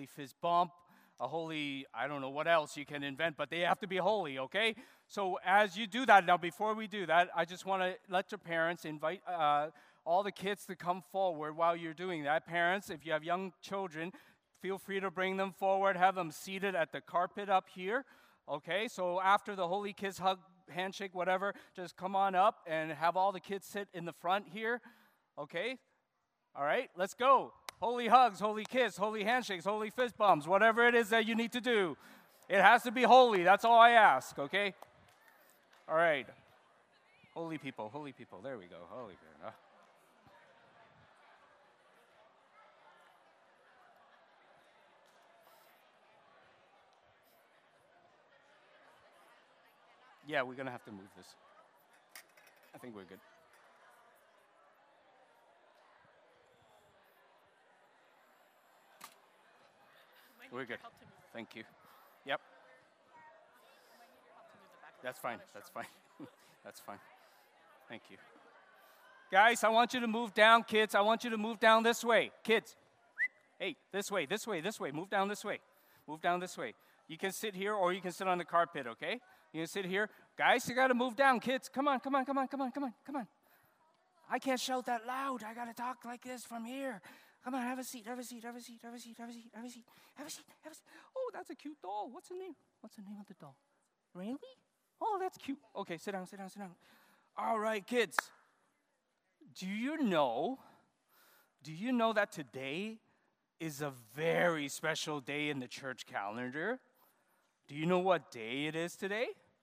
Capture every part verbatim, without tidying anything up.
fist bump, a holy, I don't know what else you can invent, but they have to be holy, okay? So as you do that, now before we do that, I just want to let your parents invite uh, all the kids to come forward while you're doing that. Parents, if you have young children, feel free to bring them forward, have them seated at the carpet up here, okay? So after the holy kiss hug, handshake, whatever, just come on up and have all the kids sit in the front here, okay? All right, let's go. Holy hugs, holy kiss, holy handshakes, holy fist bumps, whatever it is that you need to do. It has to be holy. That's all I ask, okay? All right. Holy people, holy people. There we go. Holy people. Yeah, we're going to have to move this. I think we're good. We're good. Thank you. Yep. That's fine. That's fine. That's fine. Thank you. Guys, I want you to move down, kids. I want you to move down this way. Kids, hey, this way, this way, this way. Move down this way. Move down this way. You can sit here or you can sit on the carpet, okay? You can sit here. Guys, you got to move down, kids. Come on, come on, come on, come on, come on, come on. I can't shout that loud. I got to talk like this from here. Come on, have a seat, have a seat, have a seat, have a seat, have a seat, have a seat, have a seat, have a seat. Oh, that's a cute doll. What's the name? What's the name of the doll? Really? Oh, that's cute. Okay, sit down, sit down, sit down. All right, kids. Do you know, do you know that today is a very special day in the church calendar? Do you know what day it is today?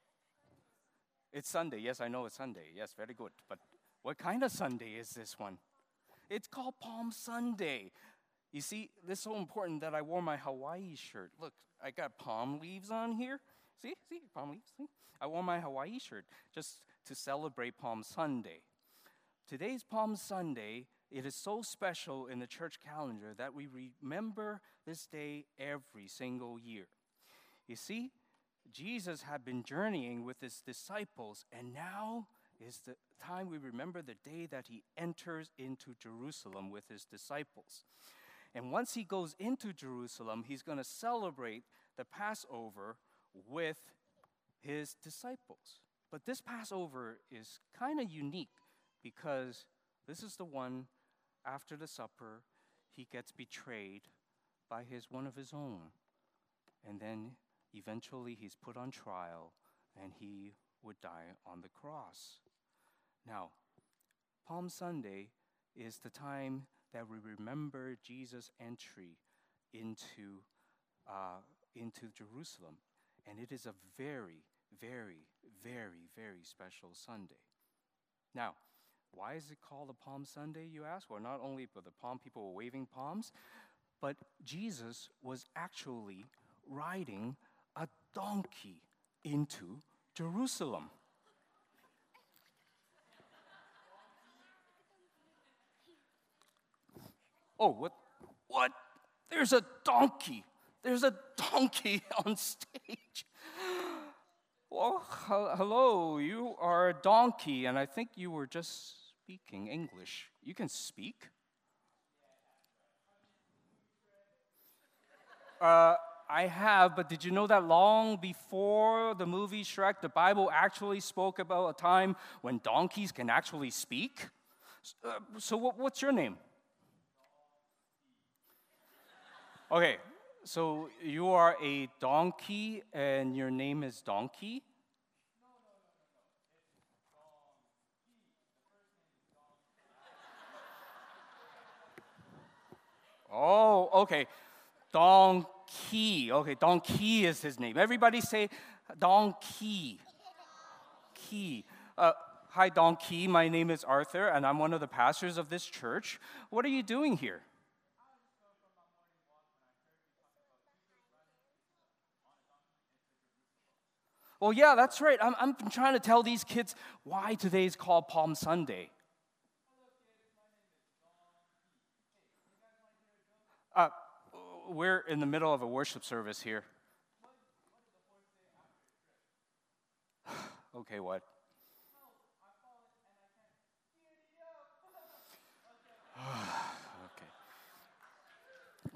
It's Sunday. Yes, I know it's Sunday. Yes, very good. But what kind of Sunday is this one? It's called Palm Sunday. You see, this is so important that I wore my Hawaii shirt. Look, I got palm leaves on here. See, see, palm leaves. See? I wore my Hawaii shirt just to celebrate Palm Sunday. Today's Palm Sunday, it is so special in the church calendar that we remember this day every single year. You see, Jesus had been journeying with his disciples, and now is the time we remember the day that he enters into Jerusalem with his disciples. And once he goes into Jerusalem, he's going to celebrate the Passover with his disciples. But this Passover is kind of unique because this is the one after the supper he gets betrayed by his one of his own. And then eventually he's put on trial and he would die on the cross. Now, Palm Sunday is the time that we remember Jesus' entry into, uh, into Jerusalem. And it is a very, very, very, very special Sunday. Now, why is it called a Palm Sunday, you ask? Well, not only for the palm people were waving palms, but Jesus was actually riding a donkey into Jerusalem. Oh, what? What? There's a donkey. There's a donkey on stage. Well, hello, you are a donkey, and I think you were just speaking English. You can speak. Uh, I have, but did you know that long before the movie Shrek, the Bible actually spoke about a time when donkeys can actually speak? Uh, so what, what's your name? Okay, so you are a donkey, and your name is Donkey? Oh, okay. Donkey. Okay, Donkey is his name. Everybody say Donkey. Key. Uh, hi, Donkey. My name is Arthur, and I'm one of the pastors of this church. What are you doing here? Well, yeah, that's right. I'm, I'm trying to tell these kids why today is called Palm Sunday. Uh, we're in the middle of a worship service here. Okay, what? Okay.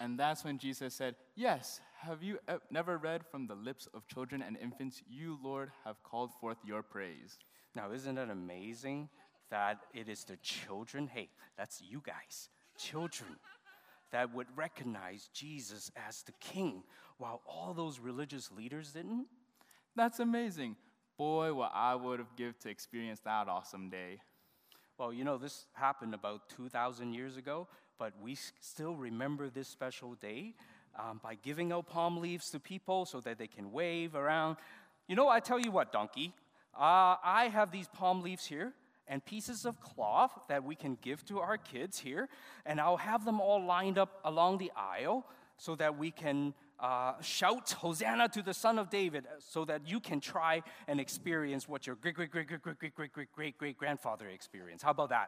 And that's when Jesus said, yes, have you e- never read from the lips of children and infants, you, Lord, have called forth your praise? Now, isn't it amazing that it is the children? Hey, that's you guys, children, that would recognize Jesus as the king, while all those religious leaders didn't? That's amazing. Boy, what I would have given to experience that awesome day. Well, you know, this happened about two thousand years ago, but we s- still remember this special day um, by giving out palm leaves to people so that they can wave around. You know, I tell you what, Donkey, uh, I have these palm leaves here and pieces of cloth that we can give to our kids here, and I'll have them all lined up along the aisle so that we can uh, shout Hosanna to the Son of David, so that you can try and experience what your great, great, great, great, great, great, great, great, great, great grandfather experienced. How about that?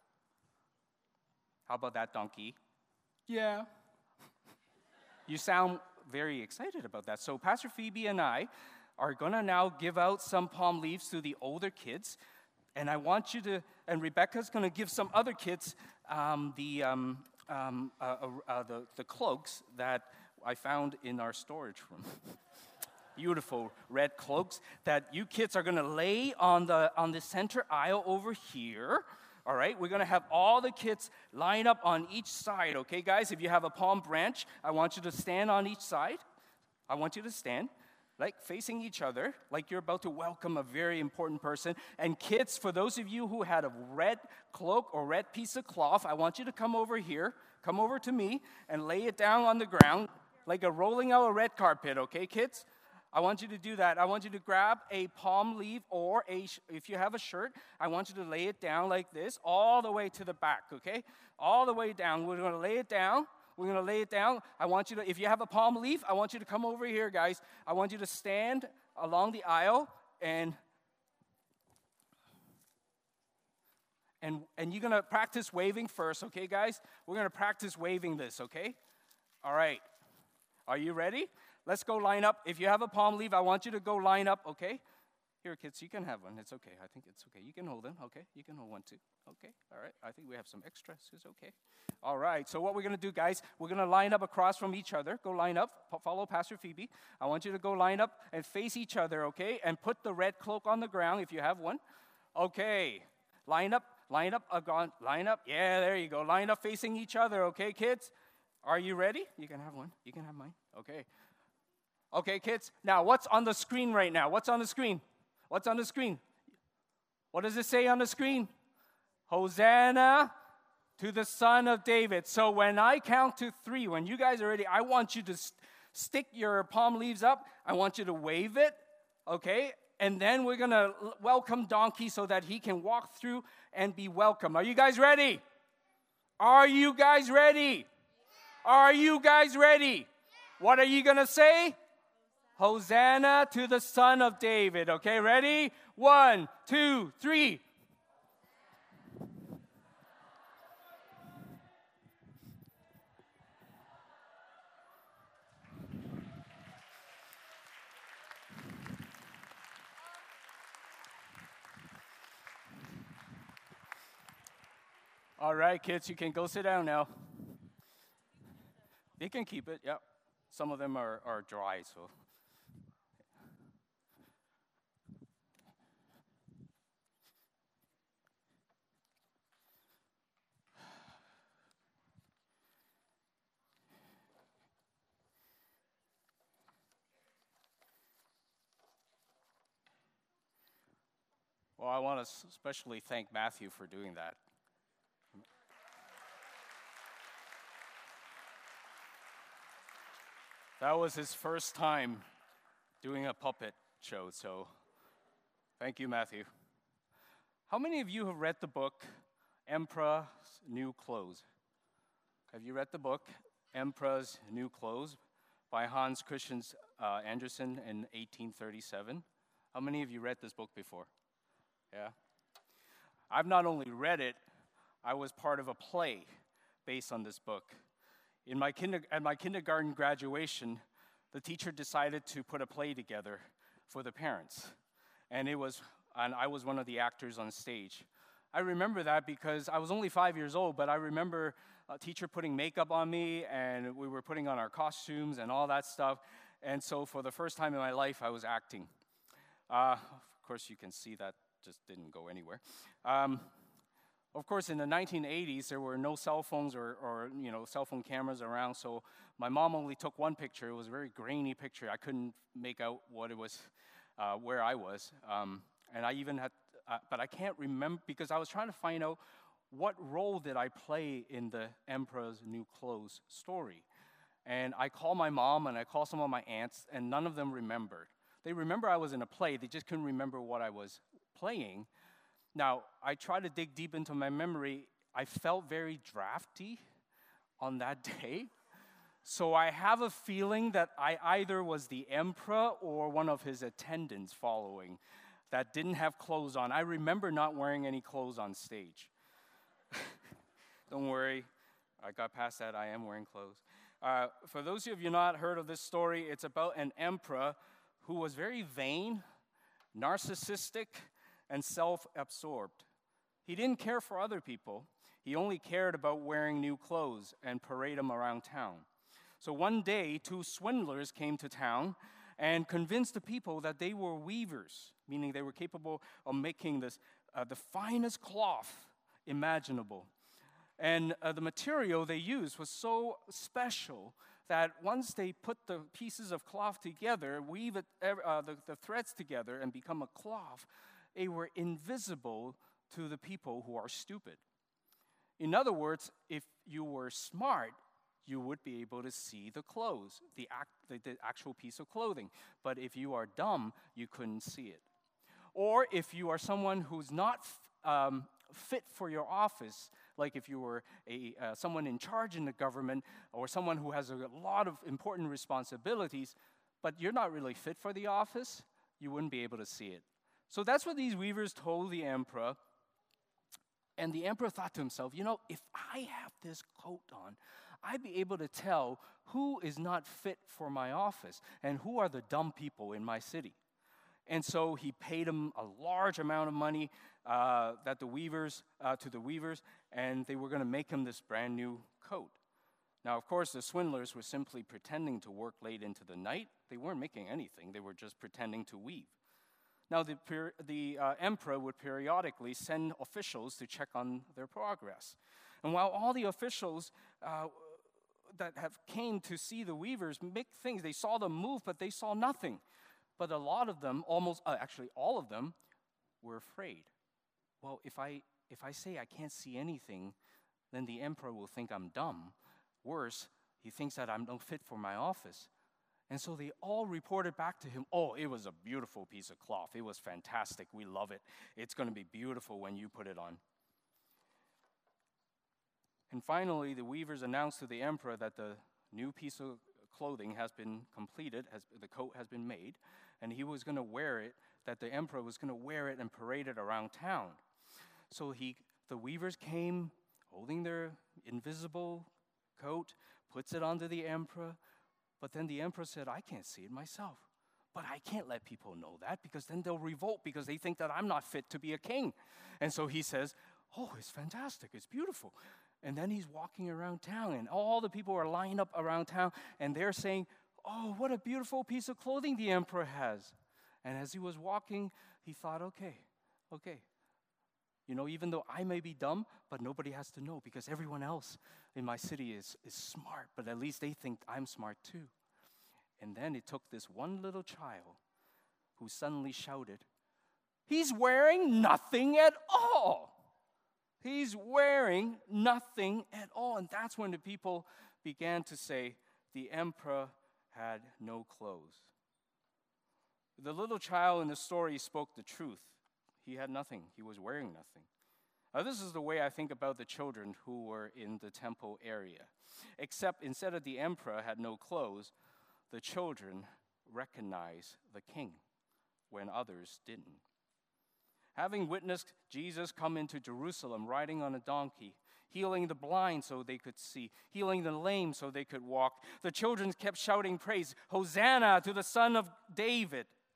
How about that, Donkey? Yeah. You sound very excited about that. So Pastor Phoebe and I are going to now give out some palm leaves to the older kids. And I want you to, and Rebecca's going to give some other kids um, the, um, um, uh, uh, uh, the, the cloaks that I found in our storage room. Beautiful red cloaks that you kids are going to lay on the, on the center aisle over here. All right, we're going to have all the kids line up on each side, okay, guys? If you have a palm branch, I want you to stand on each side. I want you to stand, like facing each other, like you're about to welcome a very important person. And kids, for those of you who had a red cloak or red piece of cloth, I want you to come over here, come over to me, and lay it down on the ground like a rolling out a red carpet, okay, kids? I want you to do that. I want you to grab a palm leaf, or a sh- if you have a shirt, I want you to lay it down like this all the way to the back, okay? All the way down. We're going to lay it down. We're going to lay it down. I want you to, if you have a palm leaf, I want you to come over here, guys. I want you to stand along the aisle, and and and you're going to practice waving first, okay, guys? We're going to practice waving this, okay? All right. Are you ready? Let's go line up. If you have a palm leaf, I want you to go line up, okay? Here, kids, you can have one. It's okay. I think it's okay. You can hold them, okay? You can hold one, too. Okay, all right. I think we have some extras. It's okay. All right, so what we're going to do, guys, we're going to line up across from each other. Go line up. Follow Pastor Phoebe. I want you to go line up and face each other, okay? And put the red cloak on the ground if you have one. Okay. Line up. Line up. Uh, line up. Yeah, there you go. Line up facing each other, okay, kids? Are you ready? You can have one. You can have mine. Okay. Okay, kids, now what's on the screen right now? What's on the screen? What's on the screen? What does it say on the screen? Hosanna to the Son of David. So when I count to three, when you guys are ready, I want you to st- stick your palm leaves up. I want you to wave it, okay? And then we're going to l- welcome Donkey so that he can walk through and be welcome. Are you guys ready? Are you guys ready? Are you guys ready? What are you going to say? Hosanna to the Son of David. Okay, ready? One, two, three. All right, kids, you can go sit down now. You can keep it, yep. Some of them are, are dry, so. Well, I want to especially thank Matthew for doing that. That was his first time doing a puppet show, so thank you, Matthew. How many of you have read the book, Emperor's New Clothes? Have you read the book, Emperor's New Clothes, by Hans Christian uh, Andersen in eighteen thirty-seven? How many of you read this book before? Yeah? I've not only read it, I was part of a play based on this book. In my kinder, at my kindergarten graduation, the teacher decided to put a play together for the parents. And it was, and I was one of the actors on stage. I remember that because I was only five years old, but I remember a teacher putting makeup on me, and we were putting on our costumes and all that stuff. And so for the first time in my life, I was acting. Uh, of course, you can see that just didn't go anywhere. Um, of course, in the nineteen eighties, there were no cell phones or, or you know cell phone cameras around, so my mom only took one picture. It was a very grainy picture. I couldn't make out what it was, uh, where I was. Um, and I even had, uh, but I can't remember, because I was trying to find out what role did I play in the Emperor's New Clothes story. And I called my mom and I called some of my aunts, and none of them remembered. They remember I was in a play, they just couldn't remember what I was playing. Now, I tried to dig deep into my memory. I felt very drafty on that day. So I have a feeling that I either was the emperor or one of his attendants following that didn't have clothes on. I remember not wearing any clothes on stage. Don't worry, I got past that. I am wearing clothes. Uh, for those of you not heard of this story, it's about an emperor who was very vain, narcissistic, and self-absorbed. He didn't care for other people. He only cared about wearing new clothes and parade them around town. So one day, two swindlers came to town and convinced the people that they were weavers, meaning they were capable of making this, uh, the finest cloth imaginable. And uh, the material they used was so special that once they put the pieces of cloth together, weave it, uh, the, the threads together and become a cloth, they were invisible to the people who are stupid. In other words, if you were smart, you would be able to see the clothes, the, act, the, the actual piece of clothing. But if you are dumb, you couldn't see it. Or if you are someone who's not um, fit for your office, like if you were a uh, someone in charge in the government or someone who has a lot of important responsibilities, but you're not really fit for the office, you wouldn't be able to see it. So that's what these weavers told the emperor. And the emperor thought to himself, you know, if I have this coat on, I'd be able to tell who is not fit for my office and who are the dumb people in my city. And so he paid them a large amount of money uh, that the weavers uh, to the weavers, and they were going to make him this brand new coat. Now, of course, the swindlers were simply pretending to work late into the night. They weren't making anything. They were just pretending to weave. Now, the, the uh, emperor would periodically send officials to check on their progress. And while all the officials uh, that have came to see the weavers make things, they saw them move, but they saw nothing. But a lot of them, almost, uh, actually all of them, were afraid. Well, if I if I say I can't see anything, then the emperor will think I'm dumb. Worse, he thinks that I'm not fit for my office. And so they all reported back to him, oh, it was a beautiful piece of cloth. It was fantastic. We love it. It's going to be beautiful when you put it on. And finally, the weavers announced to the emperor that the new piece of clothing has been completed, has, the coat has been made, and he was going to wear it, that the emperor was going to wear it and parade it around town. So he, the weavers came holding their invisible coat, puts it onto the emperor, but then the emperor said, I can't see it myself. But I can't let people know that because then they'll revolt because they think that I'm not fit to be a king. And so he says, oh, it's fantastic, it's beautiful. And then he's walking around town, and all the people are lined up around town, and they're saying, oh, what a beautiful piece of clothing the emperor has. And as he was walking, he thought, okay, okay. You know, even though I may be dumb, but nobody has to know because everyone else in my city is, is smart, but at least they think I'm smart too. And then it took this one little child who suddenly shouted, he's wearing nothing at all. He's wearing nothing at all. And that's when the people began to say, the emperor had no clothes. The little child in the story spoke the truth. He had nothing. He was wearing nothing. Now, this is the way I think about the children who were in the temple area. Except instead of the emperor had no clothes, the children recognized the king when others didn't. Having witnessed Jesus come into Jerusalem riding on a donkey, healing the blind so they could see, healing the lame so they could walk, the children kept shouting praise, Hosanna to the Son of David.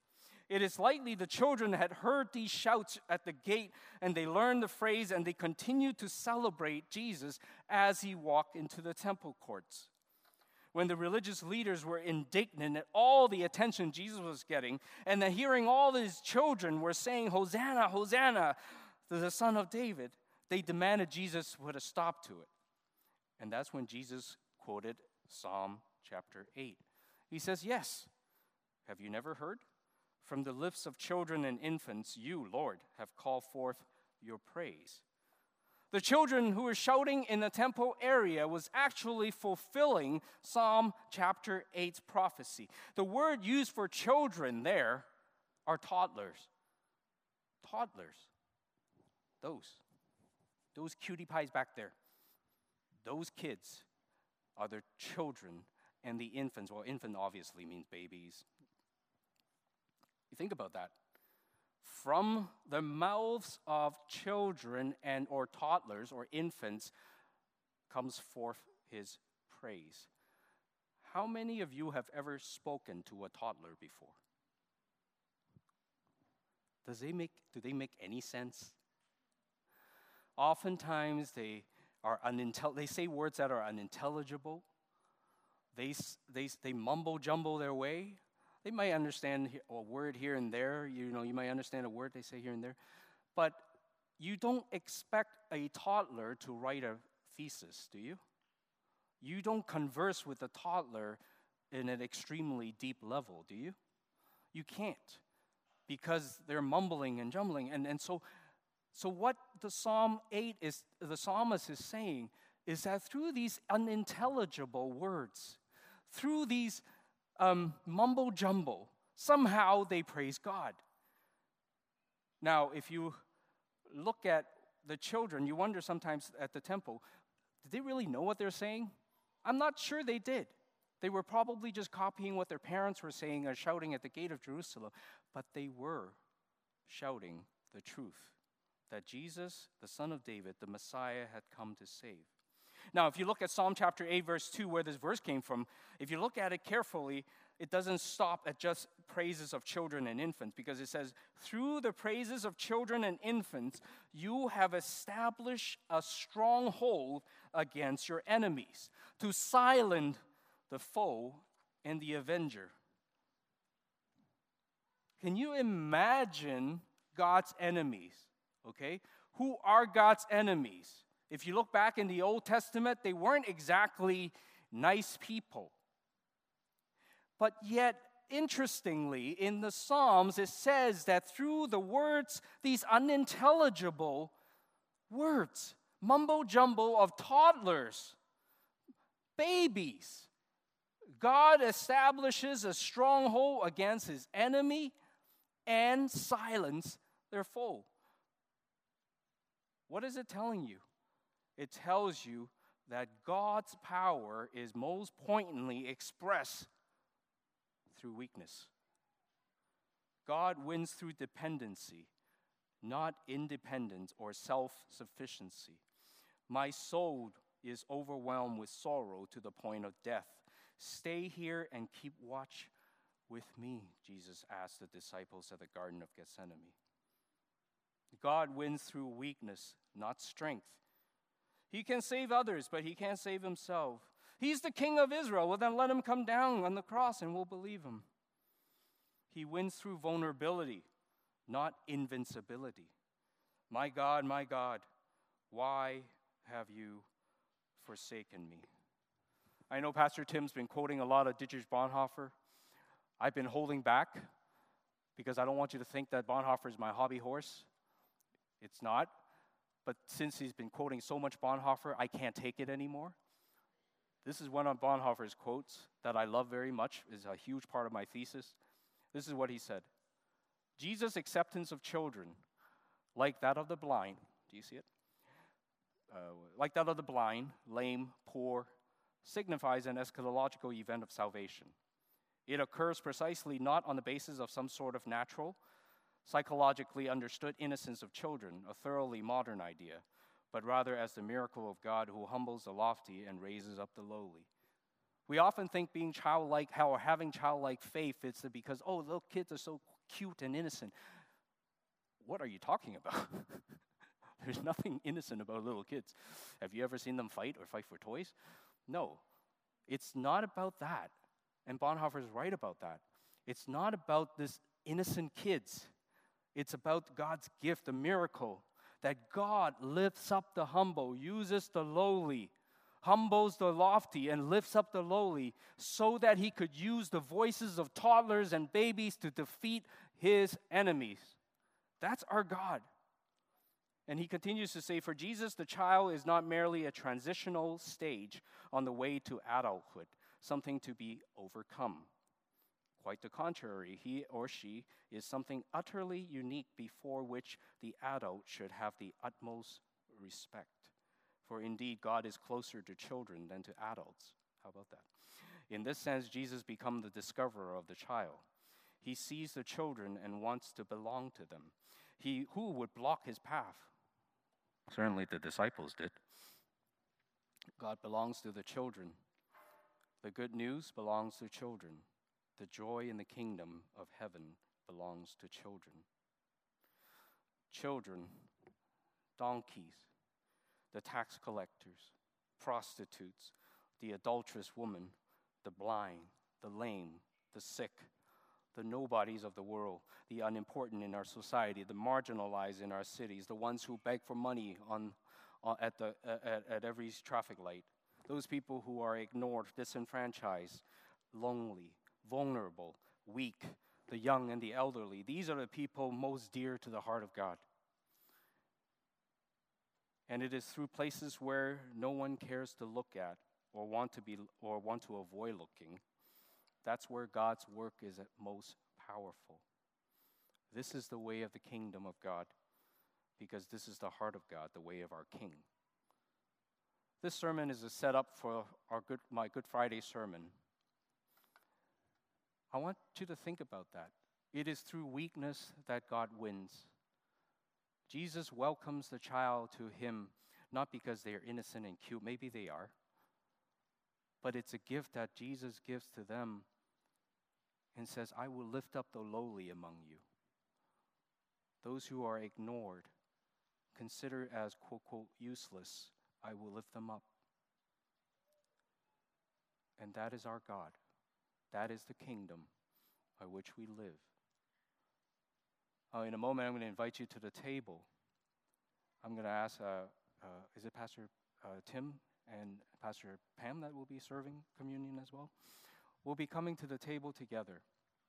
It is likely the children had heard these shouts at the gate, and they learned the phrase, and they continued to celebrate Jesus as he walked into the temple courts. When the religious leaders were indignant at all the attention Jesus was getting, and that hearing all these children were saying, "Hosanna, Hosanna," to the Son of David, they demanded Jesus put a stop to it. And that's when Jesus quoted Psalm chapter eight. He says, "Yes, have you never heard? From the lips of children and infants, you, Lord, have called forth your praise." The children who were shouting in the temple area was actually fulfilling Psalm chapter eight's prophecy. The word used for children there are toddlers. Toddlers. Those. Those cutie pies back there. Those kids are the children and the infants. Well, infant obviously means babies. You think about that. From the mouths of children and or toddlers or infants comes forth his praise. How many of you have ever spoken to a toddler before? Does they make, do they make any sense? Oftentimes they are unintel- they say words that are unintelligible. They, they, they mumble jumble their way. They might understand a word here and there. You know, you might understand a word they say here and there. But you don't expect a toddler to write a thesis, do you? You don't converse with a toddler in an extremely deep level, do you? You can't, because they're mumbling and jumbling. And, and so, so what the Psalm eight is, the psalmist is saying, is that through these unintelligible words, through these Um, mumble jumble, somehow they praise God. Now, if you look at the children, you wonder sometimes at the temple, did they really know what they're saying? I'm not sure they did. They were probably just copying what their parents were saying or shouting at the gate of Jerusalem, but they were shouting the truth, that Jesus, the Son of David, the Messiah, had come to save. Now, if you look at Psalm chapter eight, verse two, where this verse came from, if you look at it carefully, it doesn't stop at just praises of children and infants, because it says, "Through the praises of children and infants, you have established a stronghold against your enemies, to silence the foe and the avenger." Can you imagine God's enemies? Okay? Who are God's enemies? If you look back in the Old Testament, they weren't exactly nice people. But yet, interestingly, in the Psalms, it says that through the words, these unintelligible words, mumbo-jumbo of toddlers, babies, God establishes a stronghold against his enemy and silence their foe. What is it telling you? It tells you that God's power is most pointedly expressed through weakness. God wins through dependency, not independence or self-sufficiency. My soul is overwhelmed with sorrow to the point of death. Stay here and keep watch with me, Jesus asked the disciples at the Garden of Gethsemane. God wins through weakness, not strength. He can save others, but he can't save himself. He's the King of Israel. Well, then let him come down on the cross and we'll believe him. He wins through vulnerability, not invincibility. My God, my God, why have you forsaken me? I know Pastor Tim's been quoting a lot of Dietrich Bonhoeffer. I've been holding back because I don't want you to think that Bonhoeffer is my hobby horse. It's not. But since he's been quoting so much Bonhoeffer, I can't take it anymore. This is one of Bonhoeffer's quotes that I love very much. It's a huge part of my thesis. This is what he said. Jesus' acceptance of children, like that of the blind, do you see it? Uh, like that of the blind, lame, poor, signifies an eschatological event of salvation. It occurs precisely not on the basis of some sort of natural, psychologically understood innocence of children, a thoroughly modern idea, but rather as the miracle of God who humbles the lofty and raises up the lowly. We often think being childlike, how or having childlike faith, it's because, oh, little kids are so cute and innocent. What are you talking about? There's nothing innocent about little kids. Have you ever seen them fight or fight for toys? No. It's not about that. And Bonhoeffer is right about that. It's not about this innocent kids. It's about God's gift, the miracle, that God lifts up the humble, uses the lowly, humbles the lofty, and lifts up the lowly so that he could use the voices of toddlers and babies to defeat his enemies. That's our God. And he continues to say, for Jesus, the child is not merely a transitional stage on the way to adulthood, something to be overcome. Quite the contrary, he or she is something utterly unique before which the adult should have the utmost respect. For indeed, God is closer to children than to adults. How about that? In this sense, Jesus becomes the discoverer of the child. He sees the children and wants to belong to them. He who would block his path? Certainly the disciples did. God belongs to the children. The good news belongs to children. The joy in the kingdom of heaven belongs to children. Children, donkeys, the tax collectors, prostitutes, the adulterous woman, the blind, the lame, the sick, the nobodies of the world, the unimportant in our society, the marginalized in our cities, the ones who beg for money on, on at, the, at, at every traffic light, those people who are ignored, disenfranchised, lonely, vulnerable, weak, the young and the elderly. These are the people most dear to the heart of God. And it is through places where no one cares to look at or want to be or want to avoid looking. That's where God's work is at most powerful. This is the way of the kingdom of God, because this is the heart of God, the way of our King. This sermon is a setup for our good, my Good Friday sermon. I want you to think about that. It is through weakness that God wins. Jesus welcomes the child to him, not because they are innocent and cute, maybe they are, but it's a gift that Jesus gives to them and says, I will lift up the lowly among you. Those who are ignored, considered as, quote, quote, useless, I will lift them up. And that is our God. That is the kingdom by which we live. Uh, in a moment, I'm going to invite you to the table. I'm going to ask, uh, uh, is it Pastor uh, Tim and Pastor Pam that will be serving communion as well? We'll be coming to the table together.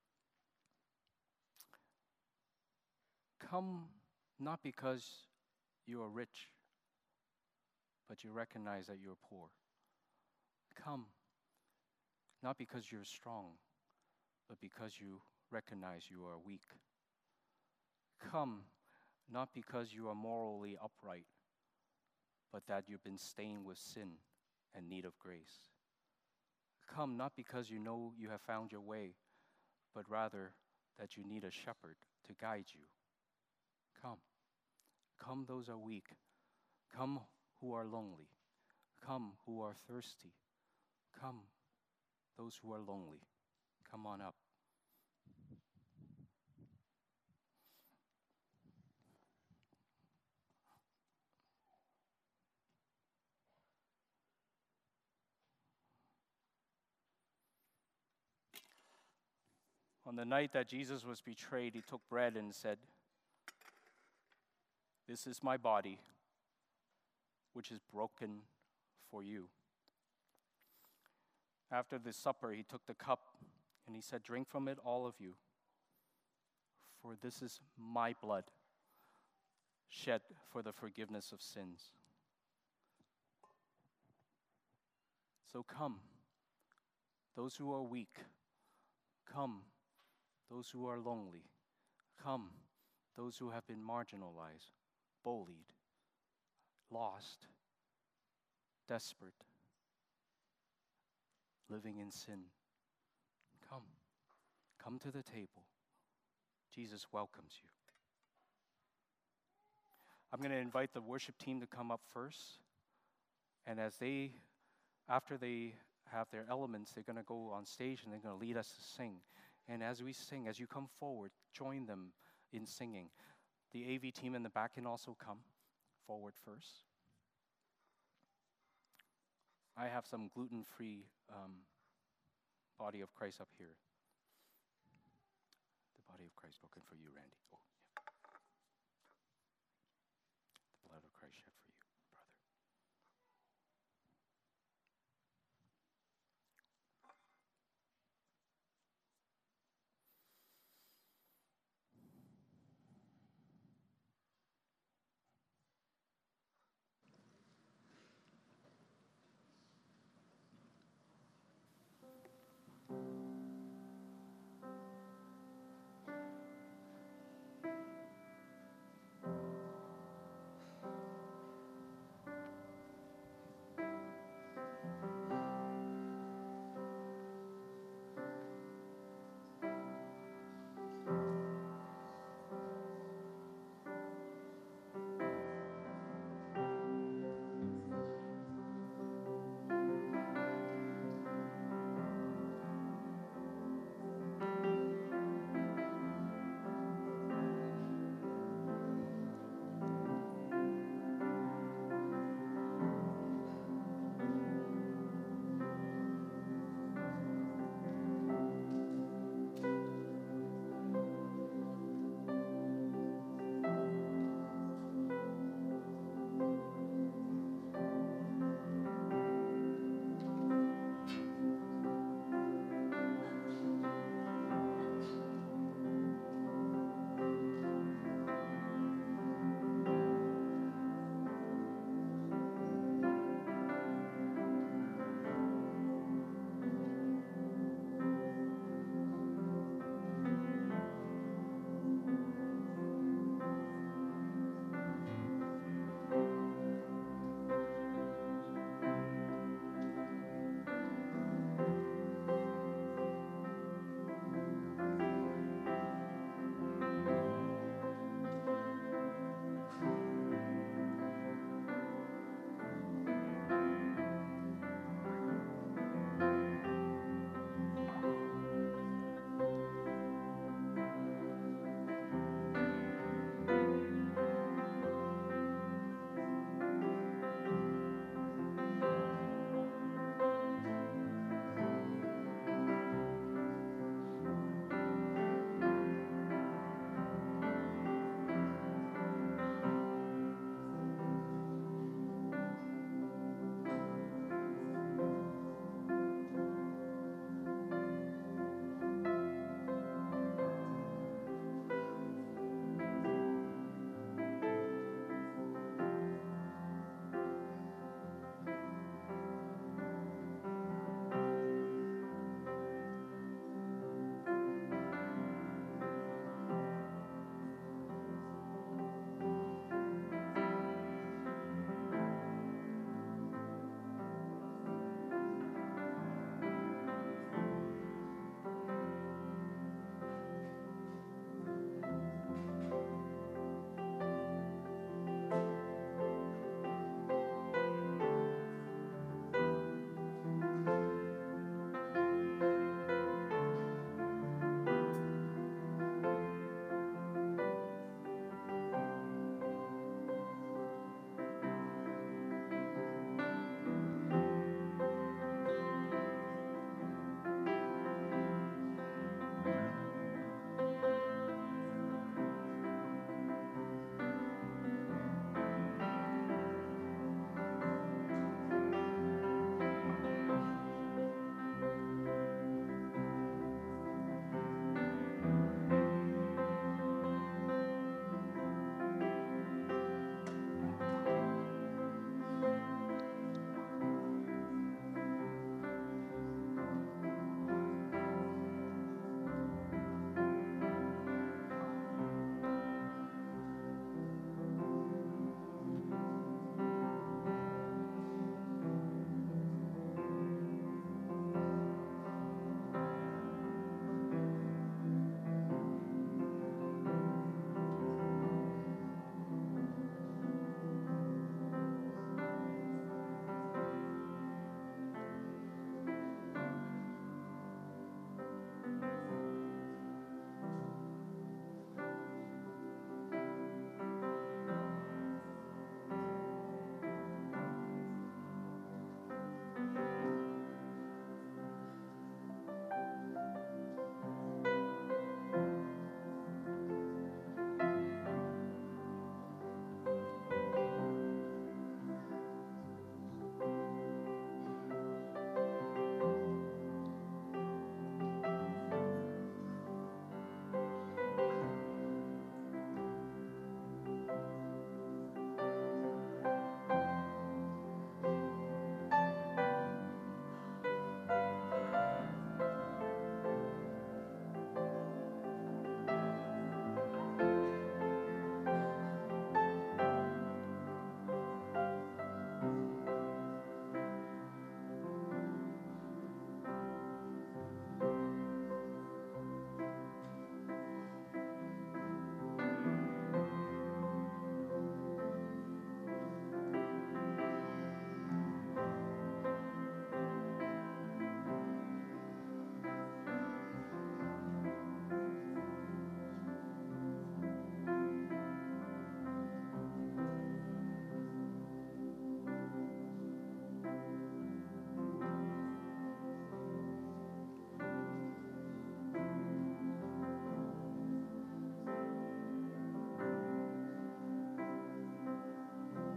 Come not because you are rich, but you recognize that you're poor. Come not because you're strong, but because you recognize you are weak. Come not because you are morally upright, but that you've been stained with sin and need of grace. Come not because you know you have found your way, but rather that you need a shepherd to guide you. Come. Come those are weak. Come who are lonely. Come who are thirsty. Come those who are lonely. Come on up. On the night that Jesus was betrayed, he took bread and said, "This is my body, which is broken for you." After the supper, he took the cup and he said, "Drink from it, all of you, for this is my blood shed for the forgiveness of sins." So come, those who are weak. Come, those who are lonely. Come, those who have been marginalized, bullied, lost, desperate, living in sin. Come. Come to the table. Jesus welcomes you. I'm going to invite the worship team to come up first. And as they, after they have their elements. They're going to go on stage and they're going to lead us to sing. And as we sing, as you come forward, join them in singing. The A V team in the back can also come forward first. I have some gluten-free um, body of Christ up here. The body of Christ broken for you, Randy. Oh, yeah. The blood of Christ shed for you.